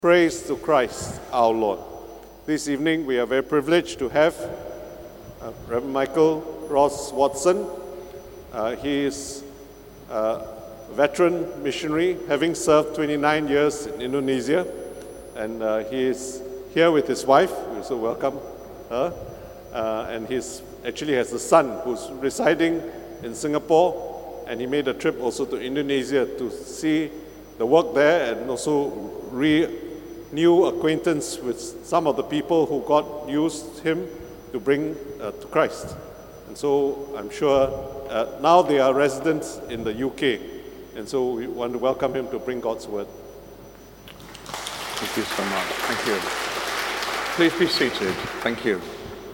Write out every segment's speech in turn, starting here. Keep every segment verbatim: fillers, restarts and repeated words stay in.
Praise to Christ our Lord. This evening we are very privileged to have uh, Reverend Michael Ross Watson. Uh, he is a veteran missionary, having served twenty-nine years in Indonesia, and uh, he is here with his wife. We also welcome her, uh, and he actually has a son who's residing in Singapore, and he made a trip also to Indonesia to see the work there and also re new acquaintance with some of the people who God used him to bring uh, to Christ. And so I'm sure uh, now they are residents in the U K, and so we want to welcome him to bring God's word. Thank you so much. Thank you. Please be seated. Thank you.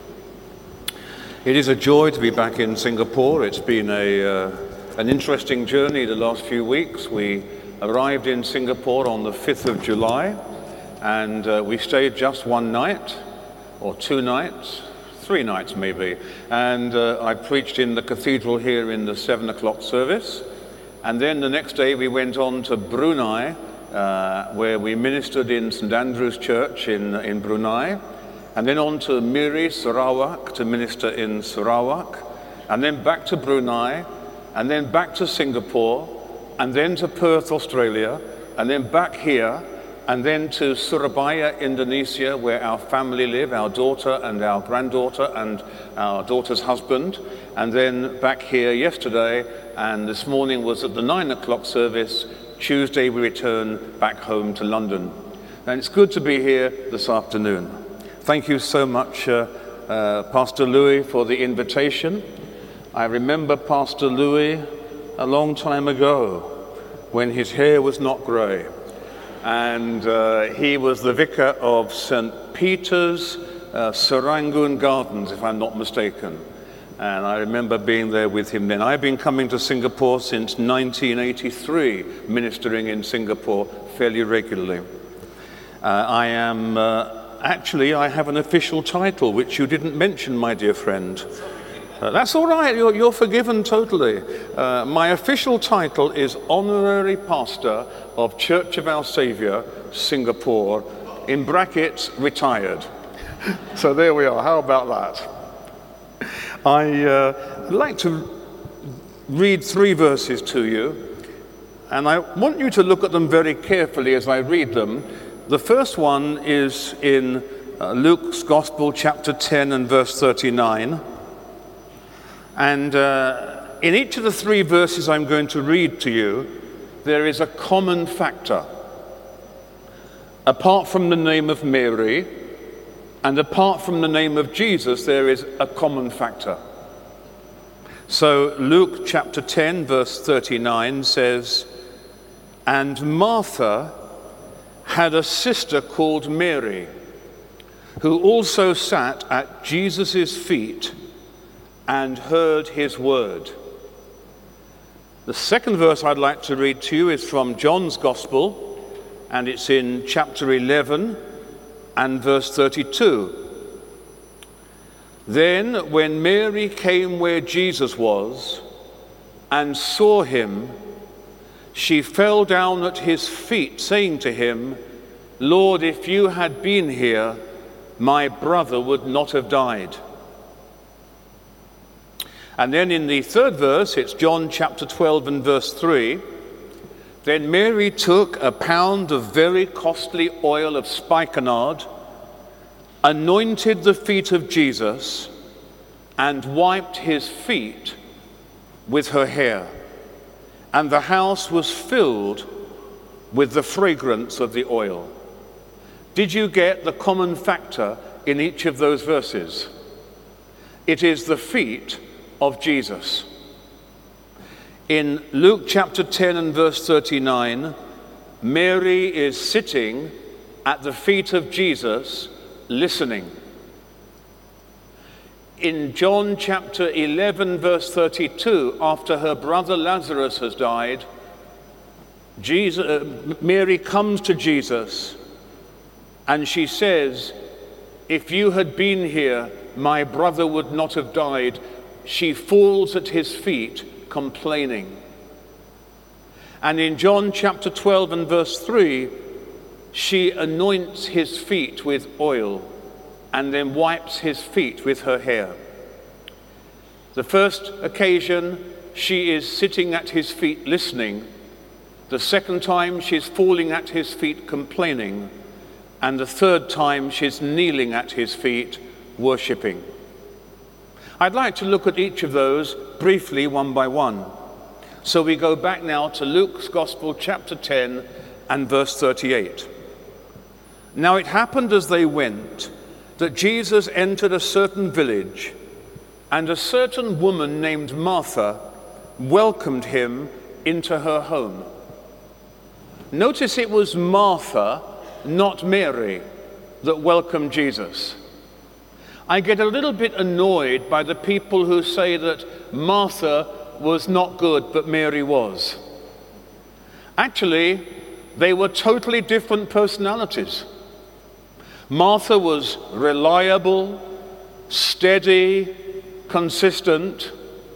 It is a joy to be back in Singapore. It's been a uh, an interesting journey the last few weeks. We arrived in Singapore on the fifth of July, and uh, we stayed just one night, or two nights, three nights maybe, and uh, I preached in the cathedral here in the seven o'clock service, and then the next day we went on to Brunei, uh, where we ministered in Saint Andrew's Church in, in Brunei, and then on to Miri, Sarawak, to minister in Sarawak, and then back to Brunei, and then back to Singapore, and then to Perth, Australia, and then back here, and then to Surabaya, Indonesia, where our family live, our daughter and our granddaughter and our daughter's husband, and then back here yesterday, and this morning was at the nine o'clock service. Tuesday we return back home to London. And it's good to be here this afternoon. Thank you so much, uh, uh, Pastor Louis, for the invitation. I remember Pastor Louis a long time ago when his hair was not grey. And uh, he was the vicar of Saint Peter's, uh, Serangoon Gardens, if I'm not mistaken. And I remember being there with him then. I've been coming to Singapore since nineteen eighty-three, ministering in Singapore fairly regularly. Uh, I am, uh, actually, I have an official title, which you didn't mention, my dear friend. Uh, that's all right, you're, you're forgiven totally. Uh, my official title is Honorary Pastor of Church of Our Saviour, Singapore, in brackets, retired. So there we are, how about that? I uh, would like to read three verses to you, and I want you to look at them very carefully as I read them. The first one is in uh, Luke's Gospel, chapter ten and verse thirty-nine. And uh, in each of the three verses I'm going to read to you, there is a common factor. Apart from the name of Mary, and apart from the name of Jesus, there is a common factor. So Luke chapter ten, verse thirty-nine says, "And Martha had a sister called Mary, who also sat at Jesus' feet and heard his word." The second verse I'd like to read to you is from John's Gospel, and it's in chapter eleven and verse thirty-two. "Then when Mary came where Jesus was and saw him, she fell down at his feet, saying to him, 'Lord, if you had been here, my brother would not have died.'" And then in the third verse, it's John chapter twelve and verse three. "Then Mary took a pound of very costly oil of spikenard, anointed the feet of Jesus, and wiped his feet with her hair. And the house was filled with the fragrance of the oil." Did you get the common factor in each of those verses? It is the feet of Jesus. In Luke chapter ten and verse thirty-nine, Mary is sitting at the feet of Jesus, listening. In John chapter eleven, verse thirty-two, after her brother Lazarus has died, Jesus, uh, Mary comes to Jesus and she says, "If you had been here, my brother would not have died." She falls at his feet, complaining. And in John chapter twelve and verse three, she anoints his feet with oil and then wipes his feet with her hair. The first occasion, she is sitting at his feet listening. The second time, she's falling at his feet complaining. And the third time, she's kneeling at his feet worshipping. I'd like to look at each of those briefly, one by one. So we go back now to Luke's Gospel, chapter ten and verse thirty-eight. Now it happened as they went that Jesus entered a certain village, and a certain woman named Martha welcomed him into her home. Notice it was Martha, not Mary, that welcomed Jesus. I get a little bit annoyed by the people who say that Martha was not good, but Mary was. Actually, they were totally different personalities. Martha was reliable, steady, consistent.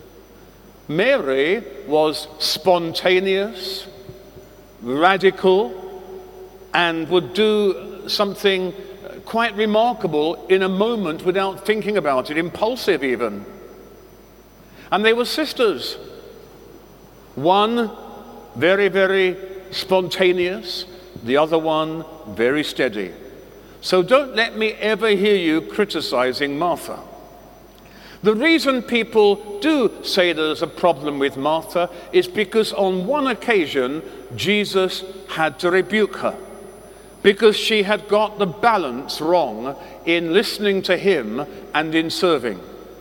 Mary was spontaneous, radical, and would do something quite remarkable in a moment without thinking about it, impulsive even. And they were sisters. One very, very spontaneous, the other one very steady. So don't let me ever hear you criticizing Martha. The reason people do say there's a problem with Martha is because on one occasion, Jesus had to rebuke her because she had got the balance wrong in listening to him and in serving.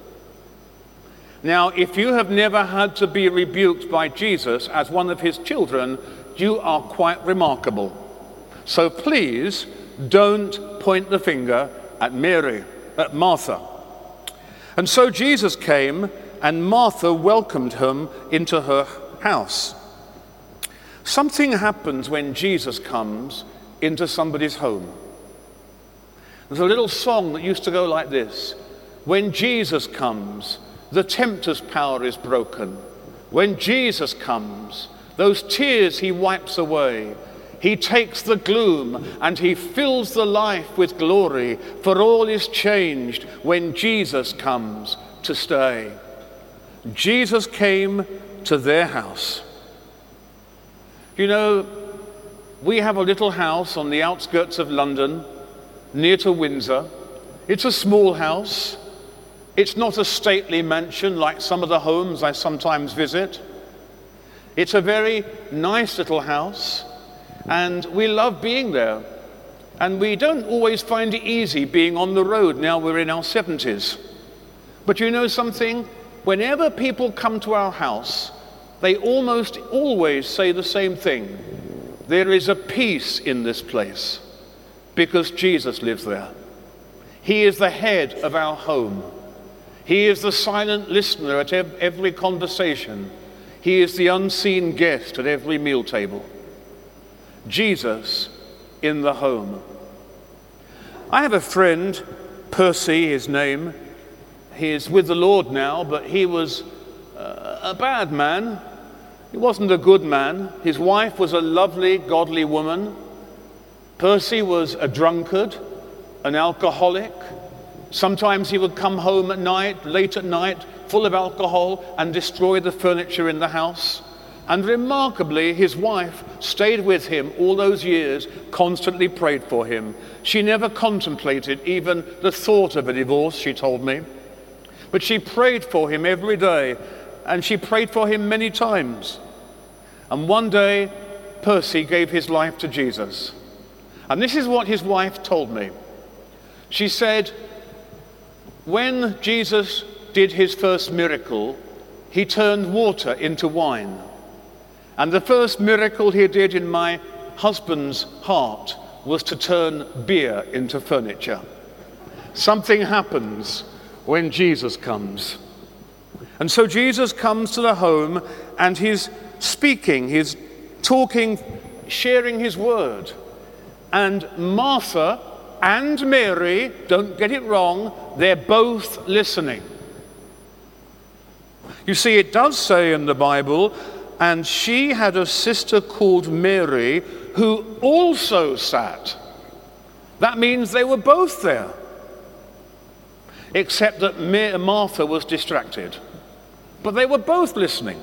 Now, if you have never had to be rebuked by Jesus as one of his children, you are quite remarkable. So please don't point the finger at Mary, at Martha. And so Jesus came, and Martha welcomed him into her house. Something happens when Jesus comes into somebody's home. There's a little song that used to go like this: when Jesus comes, the tempter's power is broken. When Jesus comes, those tears he wipes away. He takes the gloom and he fills the life with glory, for all is changed when Jesus comes to stay. Jesus came to their house. You know, we have a little house on the outskirts of London, near to Windsor. It's a small house. It's not a stately mansion like some of the homes I sometimes visit. It's a very nice little house. And we love being there. And we don't always find it easy being on the road now we're in our seventies. But you know something? Whenever people come to our house, they almost always say the same thing. There is a peace in this place because Jesus lives there. He is the head of our home. He is the silent listener at every conversation. He is the unseen guest at every meal table. Jesus in the home. I have a friend, Percy, his name. He is with the Lord now, but he was uh, a bad man. He wasn't a good man. His wife was a lovely, godly woman. Percy was a drunkard, an alcoholic. Sometimes he would come home at night, late at night, full of alcohol, and destroy the furniture in the house. And remarkably, his wife stayed with him all those years, constantly prayed for him. She never contemplated even the thought of a divorce, she told me. But she prayed for him every day, and she prayed for him many times. And one day, Percy gave his life to Jesus. And this is what his wife told me. She said, when Jesus did his first miracle, he turned water into wine. And the first miracle he did in my husband's heart was to turn beer into furniture. Something happens when Jesus comes. And so Jesus comes to the home and he's speaking, he's talking, sharing his word. And Martha and Mary, don't get it wrong, they're both listening. You see, it does say in the Bible, and she had a sister called Mary who also sat. That means they were both there, except that Martha was distracted. But they were both listening.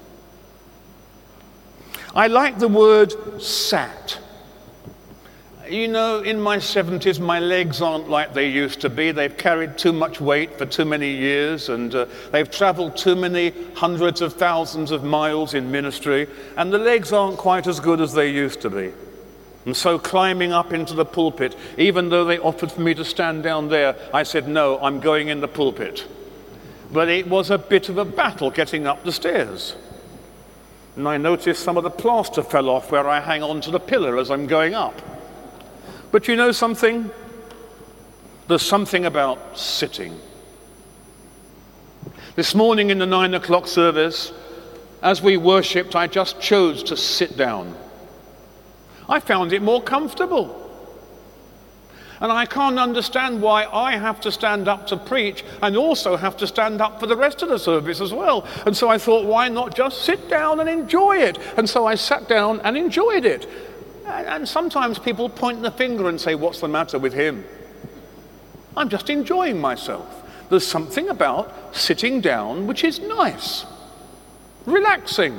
I like the word sat. You know, in my seventies, my legs aren't like they used to be. They've carried too much weight for too many years, and uh, they've traveled too many hundreds of thousands of miles in ministry, and the legs aren't quite as good as they used to be. And so climbing up into the pulpit, even though they offered for me to stand down there, I said, no, I'm going in the pulpit. But it was a bit of a battle getting up the stairs. And I noticed some of the plaster fell off where I hang on to the pillar as I'm going up. But you know something? There's something about sitting. This morning in the nine o'clock service, as we worshipped, I just chose to sit down. I found it more comfortable. And I can't understand why I have to stand up to preach and also have to stand up for the rest of the service as well. And so I thought, why not just sit down and enjoy it? And so I sat down and enjoyed it. And sometimes people point the finger and say, what's the matter with him? I'm just enjoying myself. There's something about sitting down which is nice, relaxing.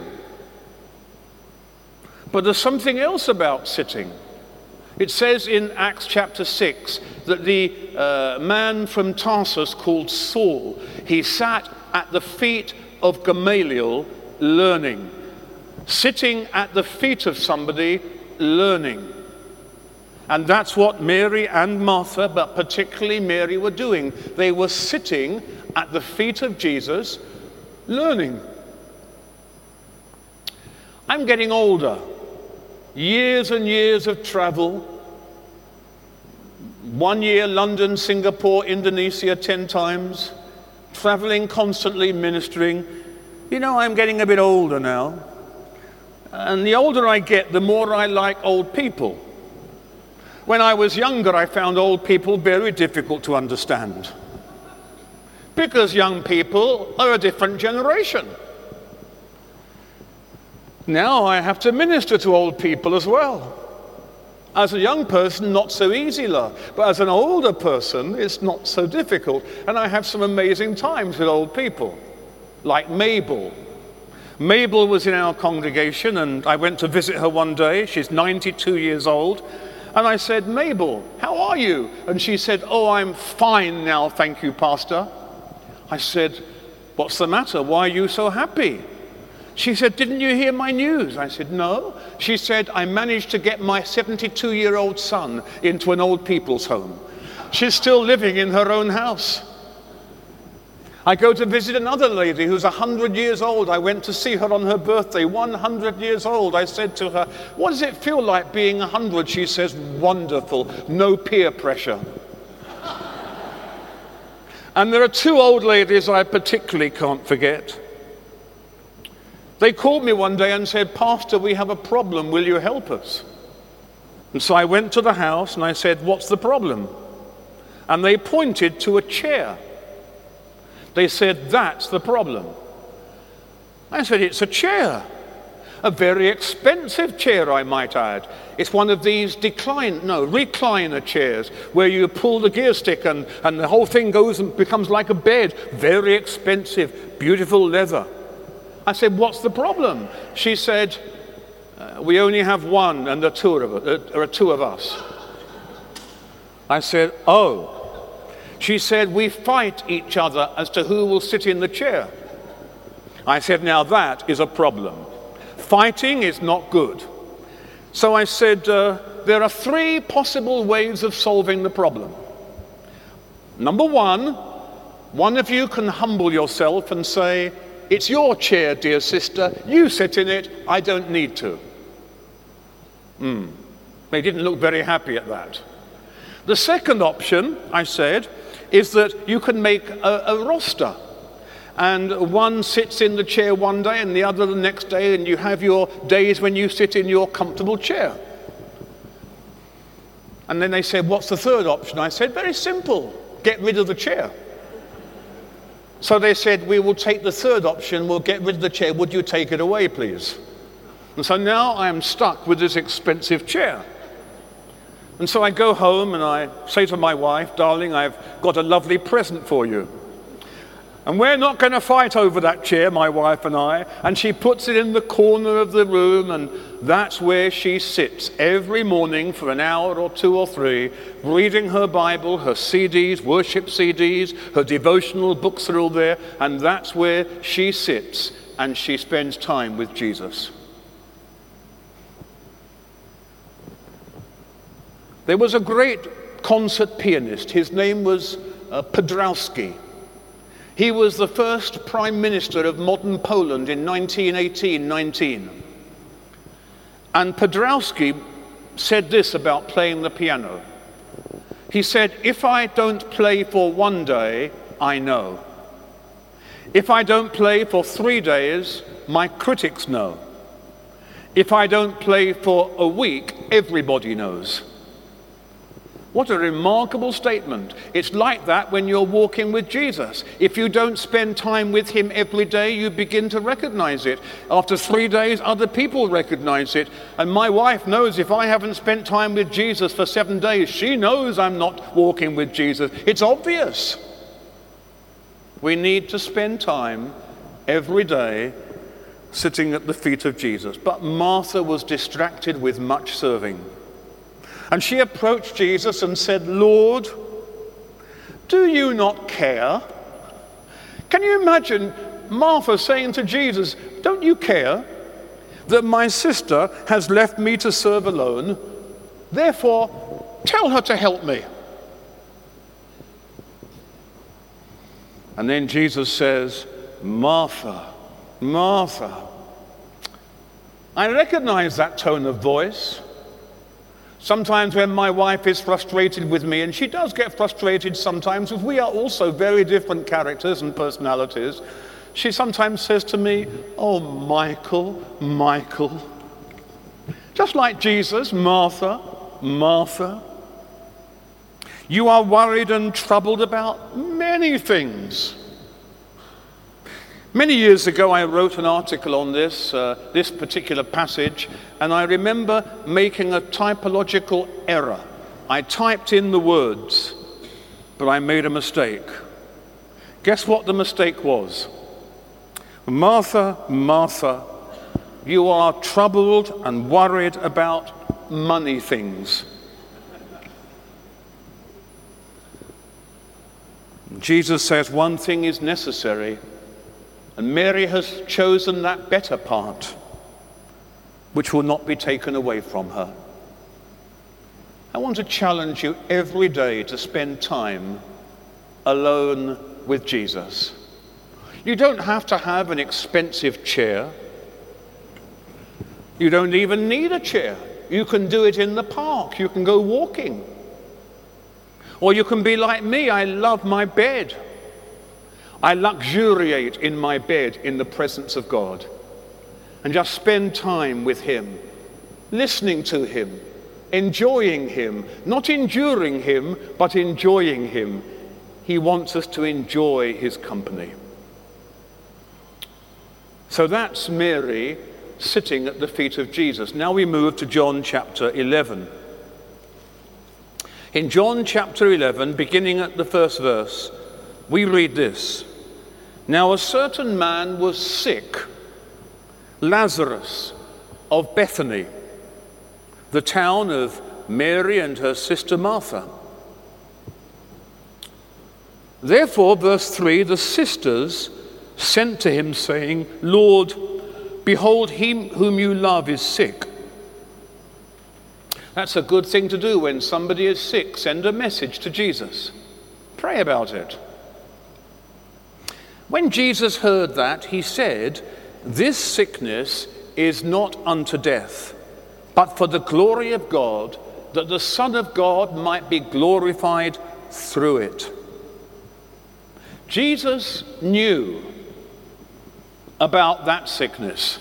But there's something else about sitting. It says in Acts chapter six that the uh, man from Tarsus called Saul, he sat at the feet of Gamaliel learning. Sitting at the feet of somebody learning. And that's what Mary and Martha, but particularly Mary, were doing. They were sitting at the feet of Jesus learning. I'm getting older. Years and years of travel. One year, London, Singapore, Indonesia, ten times. Traveling constantly, ministering. You know, I'm getting a bit older now. And the older I get, the more I like old people. When I was younger, I found old people very difficult to understand. Because young people are a different generation. Now I have to minister to old people as well. As a young person, not so easy, love. But as an older person, it's not so difficult. And I have some amazing times with old people, like Mabel. Mabel was in our congregation, and I went to visit her one day. She's ninety-two years old. And I said, Mabel, how are you? And she said, oh, I'm fine now, thank you, Pastor. I said, what's the matter? Why are you so happy? She said, didn't you hear my news? I said, no. She said, I managed to get my seventy-two-year-old son into an old people's home. She's still living in her own house. I go to visit another lady who's one hundred years old. I went to see her on her birthday, one hundred years old. I said to her, what does it feel like being one hundred? She says, wonderful, no peer pressure. And there are two old ladies I particularly can't forget. They called me one day and said, Pastor, we have a problem, will you help us? And so I went to the house and I said, what's the problem? And they pointed to a chair. They said, that's the problem. I said, it's a chair. A very expensive chair, I might add. It's one of these decline, no, recliner chairs where you pull the gear stick and, and the whole thing goes and becomes like a bed. Very expensive, beautiful leather. I said, what's the problem? She said, uh, we only have one and there are two of, uh, there are two of us. I said, oh. She said, we fight each other as to who will sit in the chair. I said, now that is a problem. Fighting is not good. So I said, uh, there are three possible ways of solving the problem. Number one, one of you can humble yourself and say, it's your chair, dear sister. You sit in it. I don't need to. Hmm. They didn't look very happy at that. The second option, I said, is that you can make a, a roster. And one sits in the chair one day and the other the next day, and you have your days when you sit in your comfortable chair. And then they said, what's the third option? I said, very simple. Get rid of the chair. So they said, we will take the third option. We'll get rid of the chair. Would you take it away, please? And so now I am stuck with this expensive chair. And so I go home and I say to my wife, darling, I've got a lovely present for you. And we're not going to fight over that chair, my wife and I. And she puts it in the corner of the room, and that's where she sits every morning for an hour or two or three, reading her Bible, her C Ds, worship C Ds, her devotional books are all there, and that's where she sits and she spends time with Jesus. There was a great concert pianist. His name was uh, Podrowski. He was the first prime minister of modern Poland in nineteen eighteen nineteen. And Podrowski said this about playing the piano. He said, if I don't play for one day, I know. If I don't play for three days, my critics know. If I don't play for a week, everybody knows. What a remarkable statement. It's like that when you're walking with Jesus. If you don't spend time with him every day, you begin to recognize it. After three days, other people recognize it. And my wife knows if I haven't spent time with Jesus for seven days, she knows I'm not walking with Jesus. It's obvious. We need to spend time every day sitting at the feet of Jesus. But Martha was distracted with much serving. And she approached Jesus and said, Lord, do you not care? Can you imagine Martha saying to Jesus, don't you care that my sister has left me to serve alone? Therefore, tell her to help me. And then Jesus says, Martha, Martha. I recognize that tone of voice. Sometimes when my wife is frustrated with me, and she does get frustrated sometimes, because we are also very different characters and personalities, she sometimes says to me, oh, Michael, Michael. Just like Jesus, Martha, Martha. You are worried and troubled about many things. Many years ago, I wrote an article on this, uh, this particular passage, and I remember making a typological error. I typed in the words, but I made a mistake. Guess what the mistake was? Martha, Martha, you are troubled and worried about money things. Jesus says one thing is necessary, and Mary has chosen that better part, which will not be taken away from her. I want to challenge you every day to spend time alone with Jesus. You don't have to have an expensive chair. You don't even need a chair. You can do it in the park. You can go walking. Or you can be like me. I love my bed. I luxuriate in my bed in the presence of God and just spend time with him, listening to him, enjoying him, not enduring him, but enjoying him. He wants us to enjoy his company. So that's Mary sitting at the feet of Jesus. Now we move to John chapter eleven. In John chapter eleven, beginning at the first verse, we read this. Now a certain man was sick, Lazarus of Bethany, the town of Mary and her sister Martha. Therefore, verse three, the sisters sent to him, saying, Lord, behold, he whom you love is sick. That's a good thing to do when somebody is sick. Send a message to Jesus. Pray about it. When Jesus heard that, he said, this sickness is not unto death, but for the glory of God, that the Son of God might be glorified through it. Jesus knew about that sickness.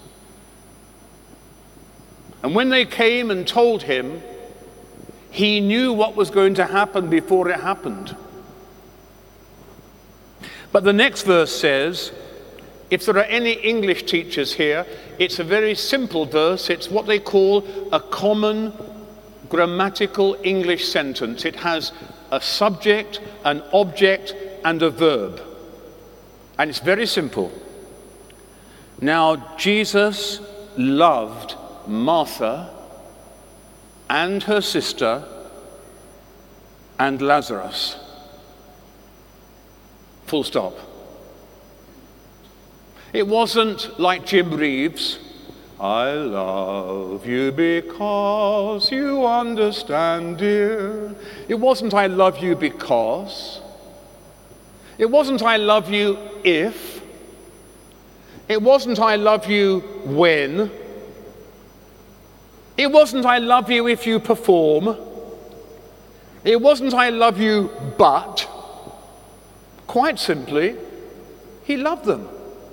And when they came and told him, he knew what was going to happen before it happened. But the next verse says, If there are any English teachers here, it's a very simple verse. It's what they call a common grammatical English sentence. It has a subject, an object, and a verb. And it's very simple. Now, Jesus loved Martha and her sister and Lazarus. Full stop. It wasn't like Jim Reeves, I love you because you understand, dear. It wasn't I love you because. It wasn't I love you if. It wasn't I love you when. It wasn't I love you if you perform. It wasn't I love you but. Quite simply, he loved them.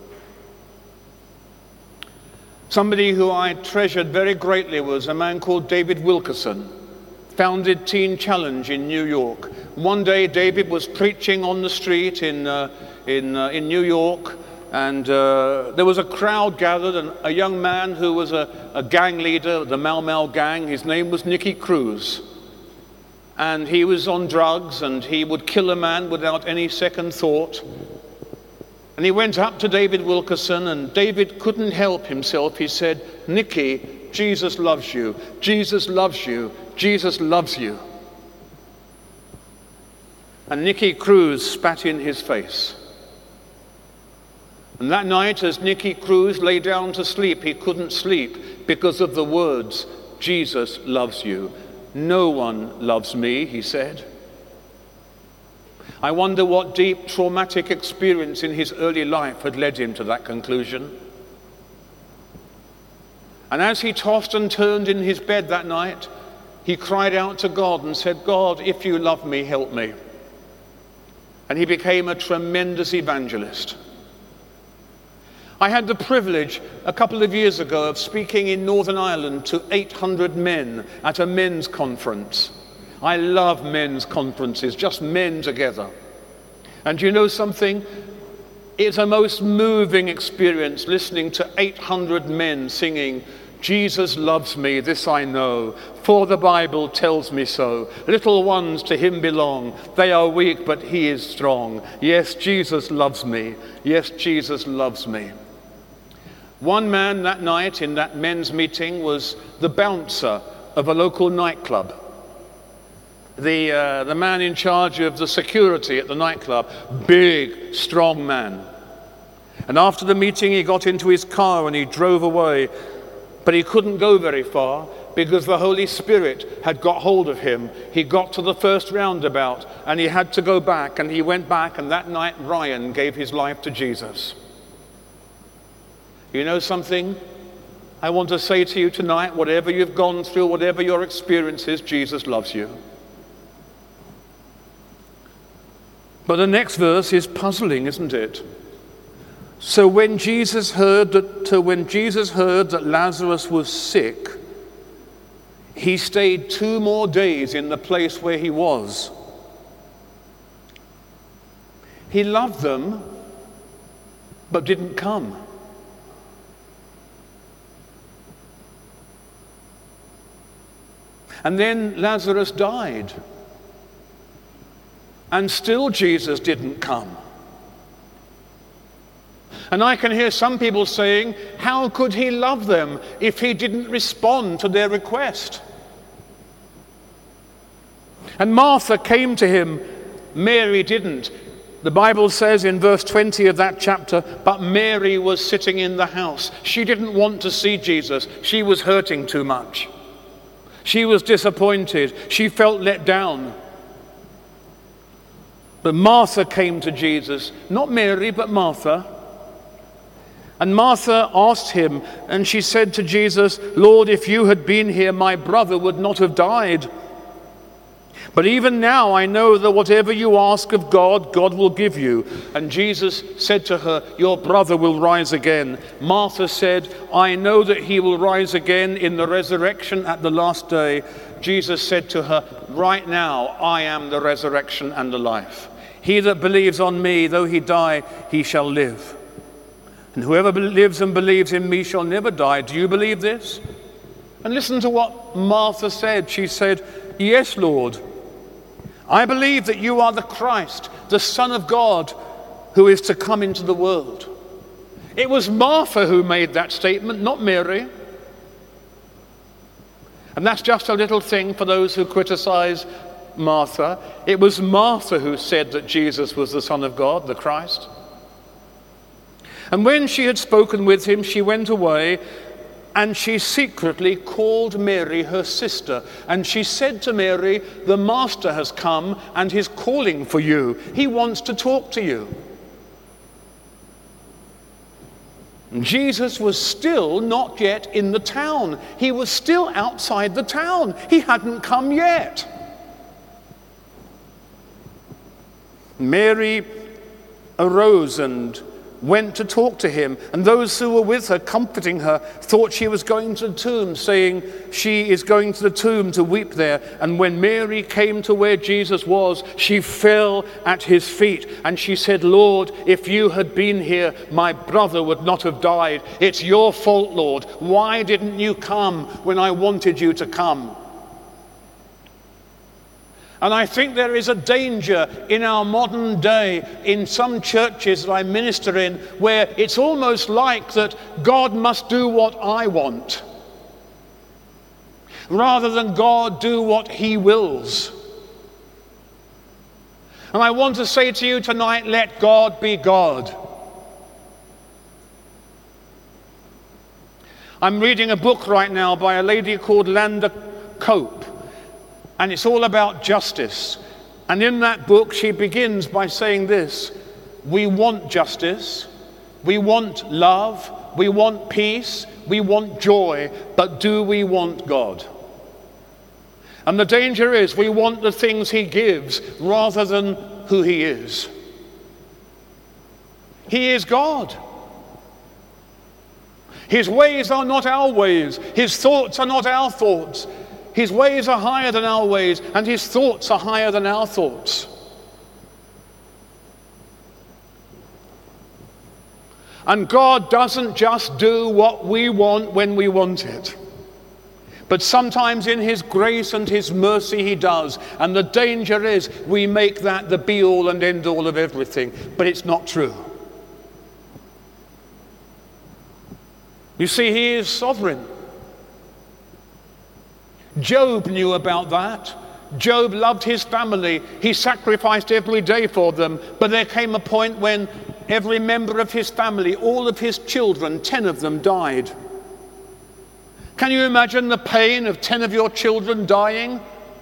Somebody who I treasured very greatly was a man called David Wilkerson, founded Teen Challenge in New York. One day David was preaching on the street in, uh, in, uh, in New York, and uh, there was a crowd gathered, and a young man who was a, a gang leader, the Mau Mau gang, his name was Nicky Cruz. And he was on drugs, and he would kill a man without any second thought. And he went up to David Wilkerson, and David couldn't help himself. He said, Nicky, Jesus loves you. Jesus loves you. Jesus loves you. And Nicky Cruz spat in his face. And that night, as Nicky Cruz lay down to sleep, he couldn't sleep because of the words, Jesus loves you. No one loves me, he said. I wonder what deep traumatic experience in his early life had led him to that conclusion. And as he tossed and turned in his bed that night, he cried out to God and said, God, if you love me, help me. And he became a tremendous evangelist. I had the privilege a couple of years ago of speaking in Northern Ireland to eight hundred men at a men's conference. I love men's conferences, just men together. And you know something? It's a most moving experience listening to eight hundred men singing, Jesus loves me, this I know, for the Bible tells me so. Little ones to him belong. They are weak, but he is strong. Yes, Jesus loves me. Yes, Jesus loves me. One man that night in that men's meeting was the bouncer of a local nightclub. The, uh, the man in charge of the security at the nightclub, big, strong man. And after the meeting, he got into his car and he drove away. But he couldn't go very far because the Holy Spirit had got hold of him. He got to the first roundabout and he had to go back, and he went back, and that night Ryan gave his life to Jesus. You know something? I want to say to you tonight, whatever you've gone through, whatever your experience is, Jesus loves you. But the next verse is puzzling, isn't it? So when Jesus heard that, uh, when Jesus heard that Lazarus was sick, he stayed two more days in the place where he was. He loved them, but didn't come. And then Lazarus died. And still Jesus didn't come. And I can hear some people saying, how could he love them if he didn't respond to their request? And Martha came to him, Mary didn't. The Bible says in verse twenty of that chapter, but Mary was sitting in the house. She didn't want to see Jesus. She was hurting too much. She was disappointed. She felt let down. But Martha came to Jesus, not Mary, but Martha. And Martha asked him, and she said to Jesus, Lord, if you had been here, my brother would not have died. But even now I know that whatever you ask of God, God will give you. And Jesus said to her, your brother will rise again. Martha said, I know that he will rise again in the resurrection at the last day. Jesus said to her, right now I am the resurrection and the life. He that believes on me, though he die, he shall live. And whoever lives and believes in me shall never die. Do you believe this? And listen to what Martha said. She said, yes, Lord. I believe that you are the Christ, the Son of God, who is to come into the world. It was Martha who made that statement, not Mary. And that's just a little thing for those who criticize Martha. It was Martha who said that Jesus was the Son of God, the Christ. And when she had spoken with him, she went away, and she secretly called Mary, her sister. And she said to Mary, the Master has come and he's calling for you. He wants to talk to you. Jesus was still not yet in the town. He was still outside the town. He hadn't come yet. Mary arose and went to talk to him, and those who were with her, comforting her, thought she was going to the tomb, saying she is going to the tomb to weep there. And when Mary came to where Jesus was, she fell at his feet, and she said, Lord, if you had been here, my brother would not have died. It's your fault, Lord. Why didn't you come when I wanted you to come? And I think there is a danger in our modern day, in some churches that I minister in, where it's almost like that God must do what I want, rather than God do what he wills. And I want to say to you tonight, let God be God. I'm reading a book right now by a lady called Landa Cope. And it's all about justice. And in that book, she begins by saying this: we want justice, we want love, we want peace, we want joy, but do we want God? And the danger is we want the things he gives rather than who he is. He is God. His ways are not our ways. His thoughts are not our thoughts. His ways are higher than our ways, and his thoughts are higher than our thoughts. And God doesn't just do what we want when we want it, but sometimes in his grace and his mercy he does. And the danger is we make that the be-all and end-all of everything, but it's not true. You see, he is sovereign. Job knew about that. Job loved his family. He sacrificed every day for them. But there came a point when every member of his family, all of his children, ten of them died. Can you imagine the pain of ten of your children dying?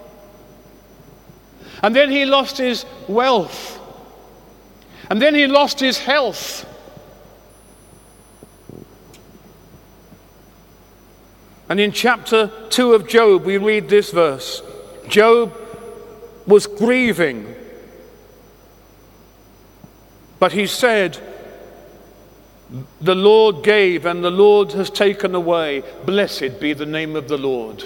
And then he lost his wealth. And then he lost his health. And in chapter two of Job, we read this verse. Job was grieving, but he said, the Lord gave and the Lord has taken away. Blessed be the name of the Lord.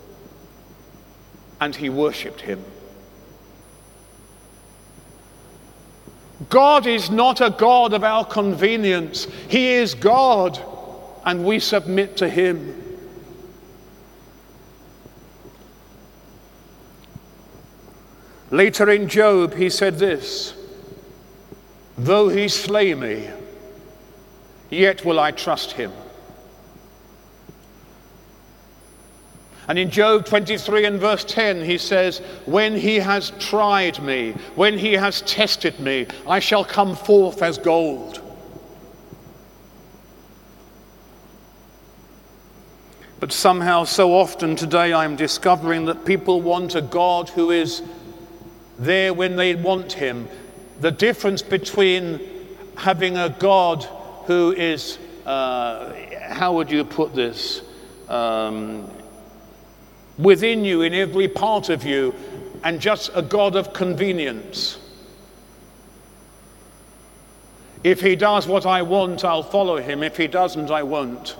And he worshipped him. God is not a God of our convenience. He is God, and we submit to him. Later in Job, he said this: though he slay me, yet will I trust him. And in Job twenty-three and verse ten, he says, when he has tried me, when he has tested me, I shall come forth as gold. But somehow, so often today, I'm discovering that people want a God who is there when they want him. The difference between having a God who is, uh, how would you put this, um, within you, in every part of you, and just a God of convenience. If he does what I want, I'll follow him. If he doesn't, I won't.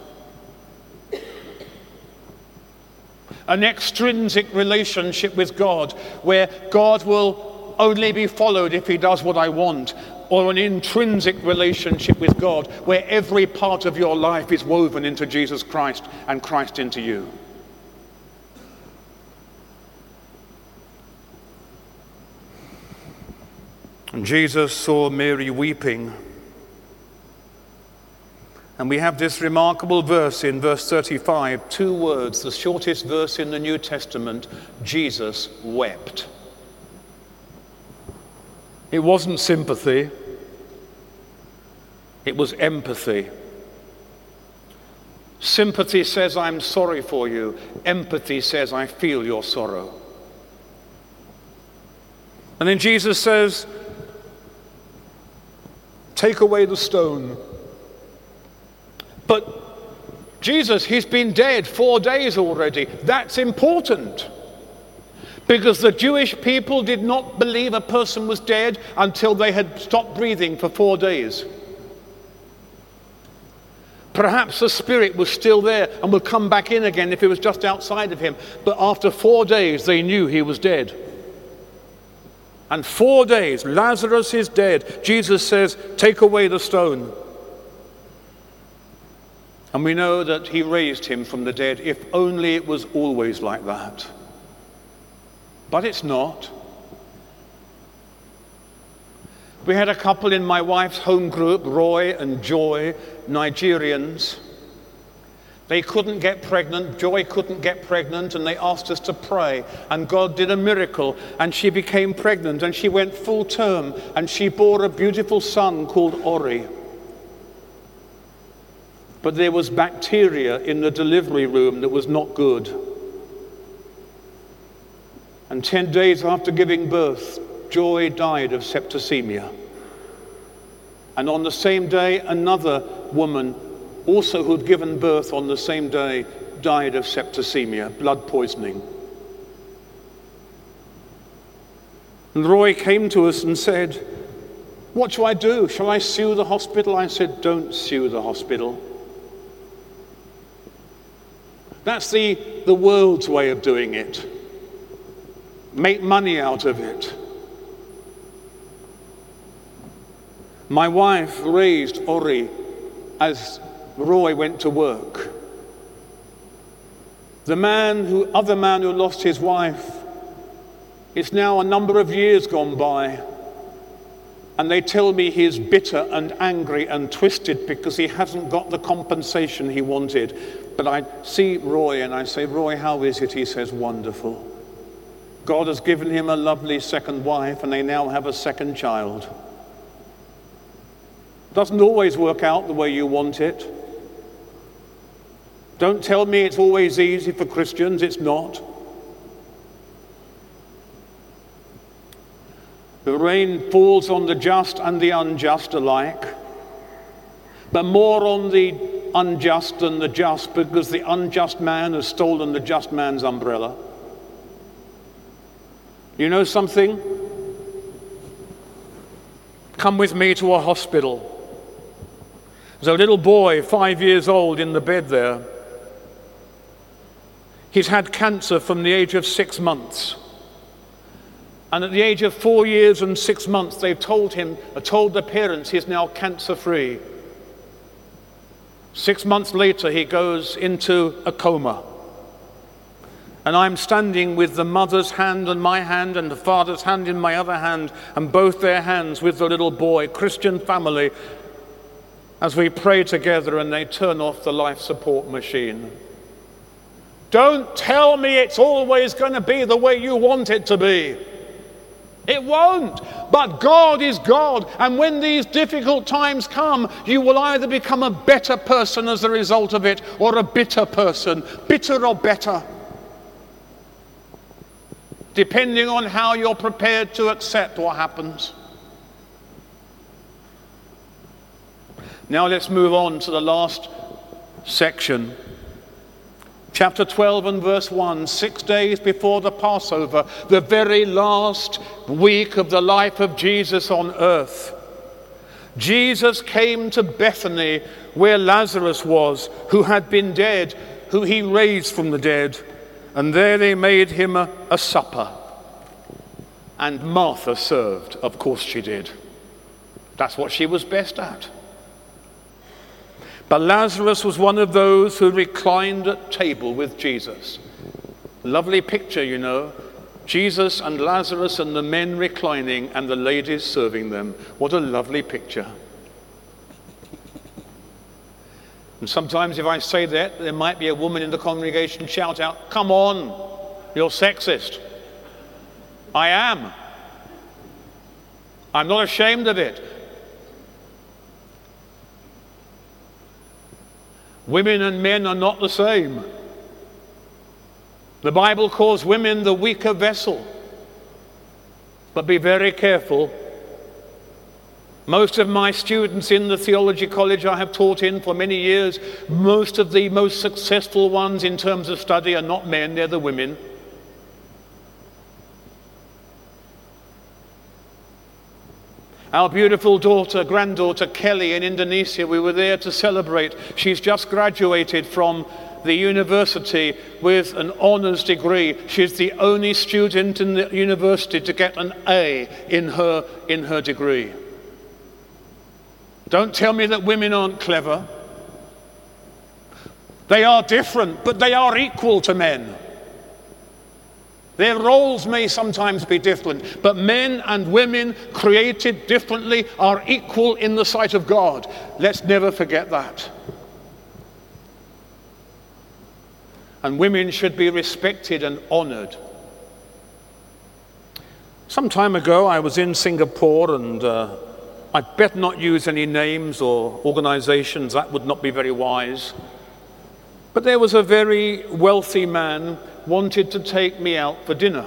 An extrinsic relationship with God, where God will only be followed if he does what I want. or an intrinsic relationship with God where every part of your life is woven into Jesus Christ and Christ into you. And Jesus saw Mary weeping. And we have this remarkable verse in verse thirty-five, two words, the shortest verse in the New Testament, Jesus wept. It wasn't sympathy, it was empathy. Sympathy says, I'm sorry for you. Empathy says, I feel your sorrow. And then Jesus says, take away the stone. But Jesus, he's been dead four days already. That's important. Because the Jewish people did not believe a person was dead until they had stopped breathing for four days. Perhaps the spirit was still there and would come back in again if it was just outside of him. But after four days, they knew he was dead. And four days, Lazarus is dead. Jesus says, take away the stone. And we know that he raised him from the dead, if only it was always like that. But it's not. We had a couple in my wife's home group, Roy and Joy, Nigerians. They couldn't get pregnant, Joy couldn't get pregnant, and they asked us to pray. And God did a miracle, and she became pregnant, and she went full term, and she bore a beautiful son called Ori. But there was bacteria in the delivery room that was not good. And ten days after giving birth, Joy died of septicemia. And on the same day, another woman, also who'd given birth on the same day, died of septicemia, blood poisoning. And Roy came to us and said, what shall I do? Shall I sue the hospital? I said, don't sue the hospital. That's the, the world's way of doing it. Make money out of it. My wife raised Ori as Roy went to work. The man who, other man who lost his wife, it's now a number of years gone by, and they tell me he's bitter and angry and twisted because he hasn't got the compensation he wanted. But I see Roy and I say, Roy, how is it? He says, wonderful. God has given him a lovely second wife, and they now have a second child. Doesn't always work out the way you want it. Don't tell me it's always easy for Christians. It's not. The rain falls on the just and the unjust alike, but more on the unjust than the just, because the unjust man has stolen the just man's umbrella. You know something? Come with me to a hospital. There's a little boy, five years old, in the bed there. He's had cancer from the age of six months. And at the age of four years and six months, they've told him, told the parents he's now cancer-free. Six months later, he goes into a coma. And I'm standing with the mother's hand in my hand and the father's hand in my other hand, and both their hands with the little boy, Christian family, as we pray together and they turn off the life support machine. Don't tell me it's always going to be the way you want it to be. It won't. But God is God. And when these difficult times come, you will either become a better person as a result of it, or a bitter person. Bitter or better. Depending on how you're prepared to accept what happens. Now let's move on to the last section. Chapter twelve and verse one, six days before the Passover, the very last week of the life of Jesus on earth. Jesus came to Bethany, where Lazarus was, who had been dead, who he raised from the dead. And there they made him a, a supper. And Martha served. Of course she did. That's what she was best at. But Lazarus was one of those who reclined at table with Jesus. Lovely picture, you know. Jesus and Lazarus and the men reclining and the ladies serving them. What a lovely picture. And sometimes if I say that, there might be a woman in the congregation shout out, "Come on, you're sexist." I am. I'm not ashamed of it. Women and men are not the same. The Bible calls women the weaker vessel. But be very careful. Most of my students in the theology college I have taught in for many years, most of the most successful ones in terms of study are not men, they're the women. Our beautiful daughter, granddaughter Kelly in Indonesia, we were there to celebrate. She's just graduated from the university with an honors degree. She's the only student in the university to get an A in her, in her degree. Don't tell me that women aren't clever. They are different, but they are equal to men. Their roles may sometimes be different, but men and women created differently are equal in the sight of God. Let's never forget that. And women should be respected and honored. Some time ago, I was in Singapore, and uh, I'd better not use any names or organizations. That would not be very wise. But there was a very wealthy man wanted to take me out for dinner.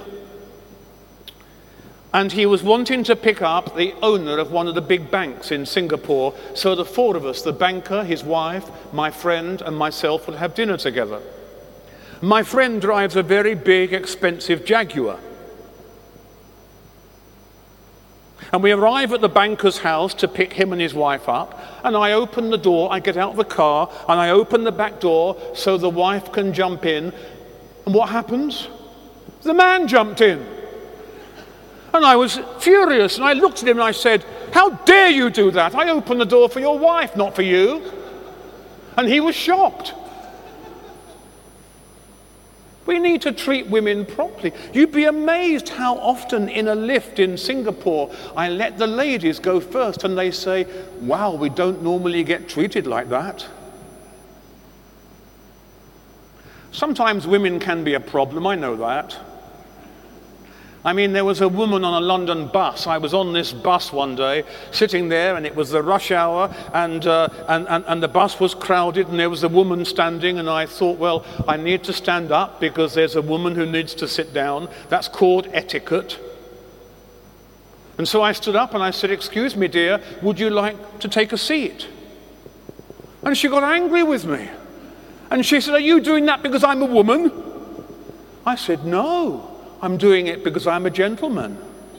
And he was wanting to pick up the owner of one of the big banks in Singapore. So the four of us, the banker, his wife, my friend, and myself, would have dinner together. My friend drives a very big, expensive Jaguar. And we arrive at the banker's house to pick him and his wife up. And I open the door, I get out of the car, and I open the back door so the wife can jump in. And what happens? The man jumped in. And I was furious, and I looked at him and I said, "How dare you do that? I opened the door for your wife, not for you." And he was shocked. We need to treat women properly. You'd be amazed how often in a lift in Singapore, I let the ladies go first and they say, "Wow, we don't normally get treated like that." Sometimes women can be a problem, I know that. I mean, there was a woman on a London bus. I was on this bus one day, sitting there, and it was the rush hour, and, uh, and, and, and the bus was crowded, and there was a woman standing, and I thought, well, I need to stand up because there's a woman who needs to sit down. That's called etiquette. And so I stood up and I said, "Excuse me, dear, would you like to take a seat?" And she got angry with me. And she said, "Are you doing that because I'm a woman?" I said, "No. I'm doing it because I'm a gentleman."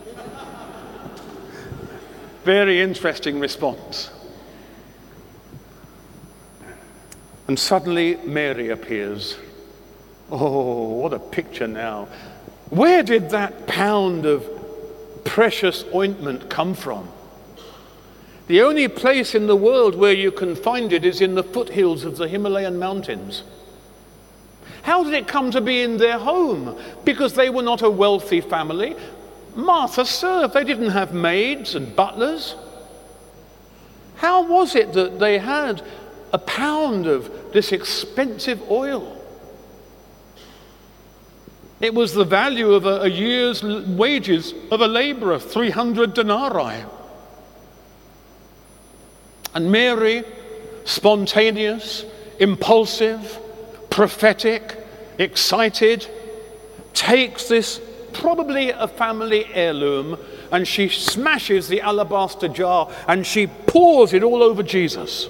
Very interesting response. And suddenly Mary appears. Oh, what a picture now. Where did that pound of precious ointment come from? The only place in the world where you can find it is in the foothills of the Himalayan mountains. How did it come to be in their home? Because they were not a wealthy family. Martha served. They didn't have maids and butlers. How was it that they had a pound of this expensive oil? It was the value of a, a year's wages of a laborer, three hundred denarii. And Mary, spontaneous, impulsive, prophetic, excited, takes this, probably a family heirloom, and she smashes the alabaster jar and she pours it all over Jesus.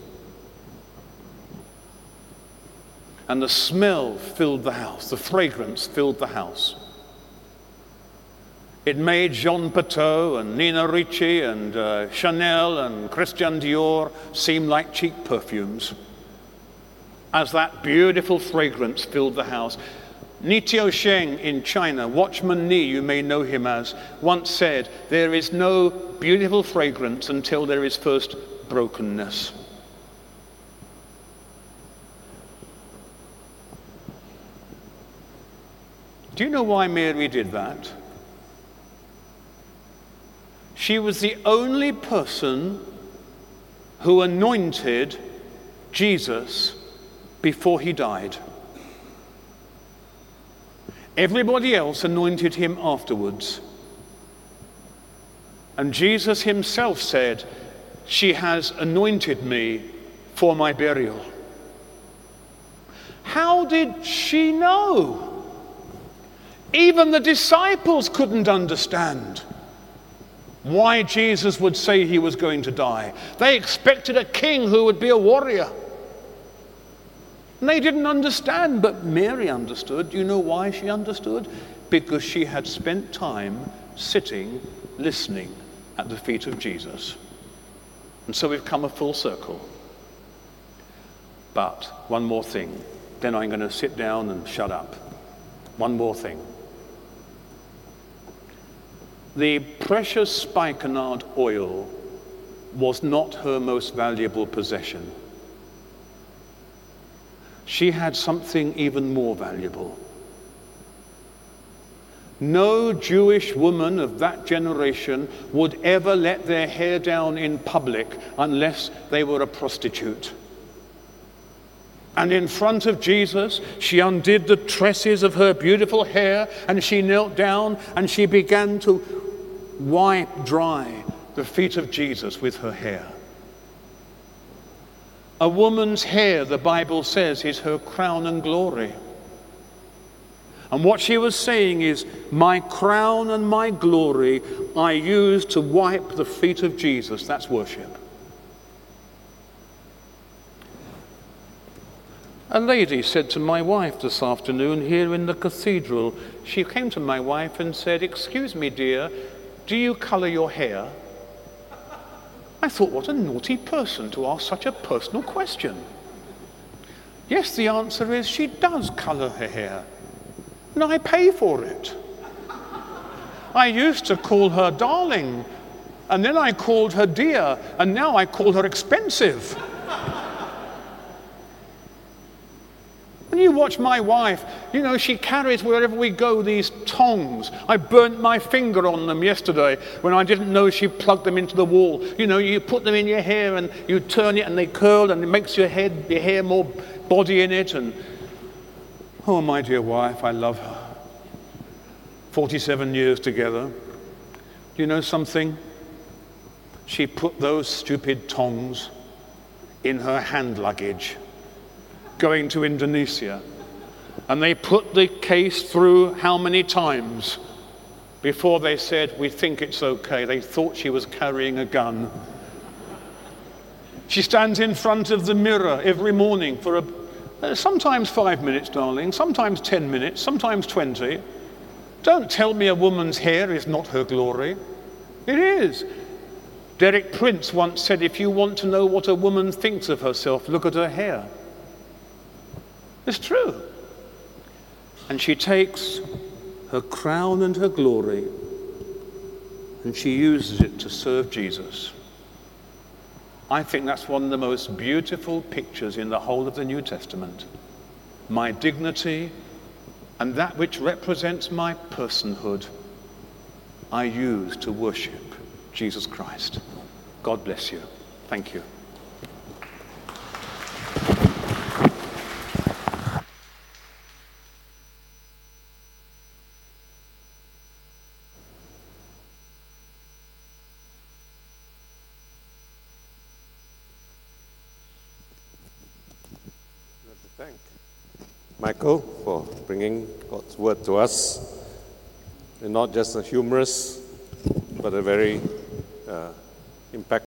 And the smell filled the house, the fragrance filled the house. It made Jean Patou and Nina Ricci and uh, Chanel and Christian Dior seem like cheap perfumes, as that beautiful fragrance filled the house. Ni Sheng in China, Watchman Nee, you may know him as, once said, there is no beautiful fragrance until there is first brokenness. Do you know why Mary did that? She was the only person who anointed Jesus before he died. Everybody else anointed him afterwards. And Jesus himself said, she has anointed me for my burial. How did she know? Even the disciples couldn't understand why Jesus would say he was going to die. They expected a king who would be a warrior. And they didn't understand, but Mary understood. Do you know why she understood? Because she had spent time sitting, listening at the feet of Jesus. And so we've come a full circle. But one more thing, then I'm going to sit down and shut up. One more thing. The precious spikenard oil was not her most valuable possession. She had something even more valuable. No Jewish woman of that generation would ever let their hair down in public unless they were a prostitute. And in front of Jesus, she undid the tresses of her beautiful hair, and she knelt down and she began to wipe dry the feet of Jesus with her hair. A woman's hair, the Bible says, is her crown and glory. And what she was saying is, my crown and my glory I use to wipe the feet of Jesus. That's worship. A lady said to my wife this afternoon here in the cathedral, she came to my wife and said, excuse me, dear, do you colour your hair? I thought, what a naughty person to ask such a personal question. Yes, the answer is she does colour her hair. And I pay for it. I used to call her darling, and then I called her dear, and now I call her expensive. When you watch my wife, you know, she carries wherever we go these tongs. I burnt my finger on them yesterday when I didn't know she plugged them into the wall. You know, you put them in your hair and you turn it and they curl and it makes your head, your hair more body in it. And oh, my dear wife, I love her. forty-seven years together. Do you know something? She put those stupid tongs in her hand luggage going to Indonesia, and they put the case through how many times before they said, we think it's okay. They thought she was carrying a gun. She stands in front of the mirror every morning for a, uh, sometimes five minutes, darling, sometimes ten minutes, sometimes twenty. Don't tell me a woman's hair is not her glory. It is. Derek Prince once said, if you want to know what a woman thinks of herself, look at her hair. It's true. And she takes her crown and her glory and she uses it to serve Jesus. I think that's one of the most beautiful pictures in the whole of the New Testament. My dignity and that which represents my personhood, I use to worship Jesus Christ. God bless you. Thank you. Thank Michael for bringing God's word to us. And not just a humorous, but a very uh, impactful